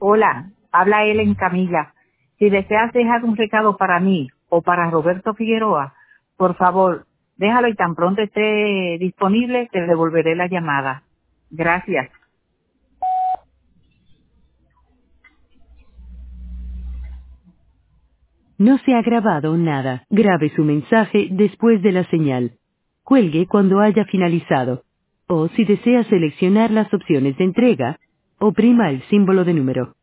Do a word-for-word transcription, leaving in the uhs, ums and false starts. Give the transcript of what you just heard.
Hola, habla Ellen Camila. Si deseas dejar un recado para mí o para Roberto Figueroa, por favor, déjalo y tan pronto esté disponible te devolveré la llamada. Gracias. No se ha grabado nada. Grabe su mensaje después de la señal. Cuelgue cuando haya finalizado. O si desea seleccionar las opciones de entrega, oprima el símbolo de número.